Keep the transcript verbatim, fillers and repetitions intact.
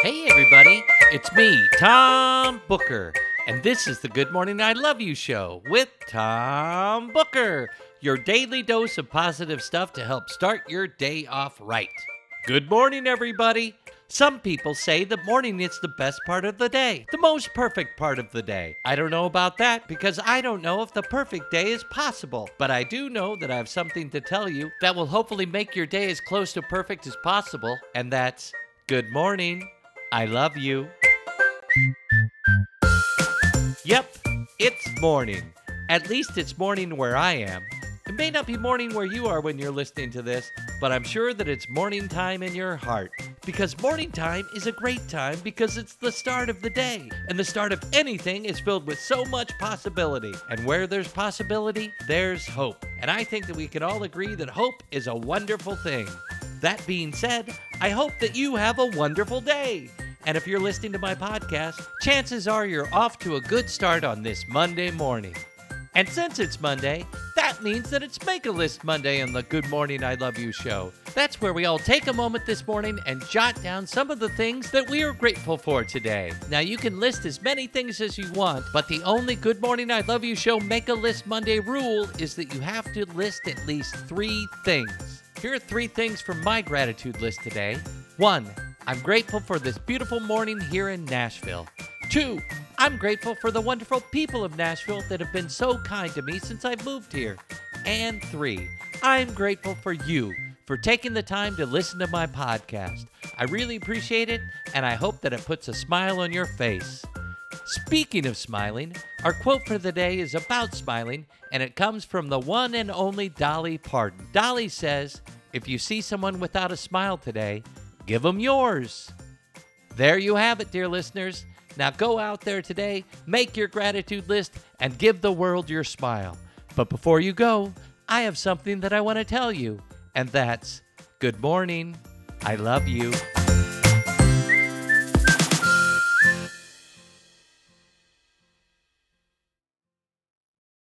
Hey everybody, it's me, Tom Booker, and this is the Good Morning I Love You show with Tom Booker, your daily dose of positive stuff to help start your day off right. Good morning everybody. Some people say that morning is the best part of the day, the most perfect part of the day. I don't know about that because I don't know if the perfect day is possible, but I do know that I have something to tell you that will hopefully make your day as close to perfect as possible, and that's good morning. I love you. Yep, it's morning. At least it's morning where I am. It may not be morning where you are when you're listening to this, but I'm sure that it's morning time in your heart. Because morning time is a great time because it's the start of the day. And the start of anything is filled with so much possibility. And where there's possibility, there's hope. And I think that we can all agree that hope is a wonderful thing. That being said, I hope that you have a wonderful day. And if you're listening to my podcast, chances are you're off to a good start on this Monday morning. And since it's Monday, that means that it's Make a List Monday on the Good Morning I Love You show. That's where we all take a moment this morning and jot down some of the things that we are grateful for today. Now, you can list as many things as you want, but the only Good Morning I Love You show Make a List Monday rule is that you have to list at least three things. Here are three things from my gratitude list today. One, I'm grateful for this beautiful morning here in Nashville. Two, I'm grateful for the wonderful people of Nashville that have been so kind to me since I've moved here. And three, I'm grateful for you for taking the time to listen to my podcast. I really appreciate it, and I hope that it puts a smile on your face. Speaking of smiling, our quote for the day is about smiling, and it comes from the one and only Dolly Parton. Dolly says, if you see someone without a smile today, give them yours. There you have it, dear listeners. Now go out there today, make your gratitude list, and give the world your smile. But before you go, I have something that I want to tell you, and that's good morning. I love you.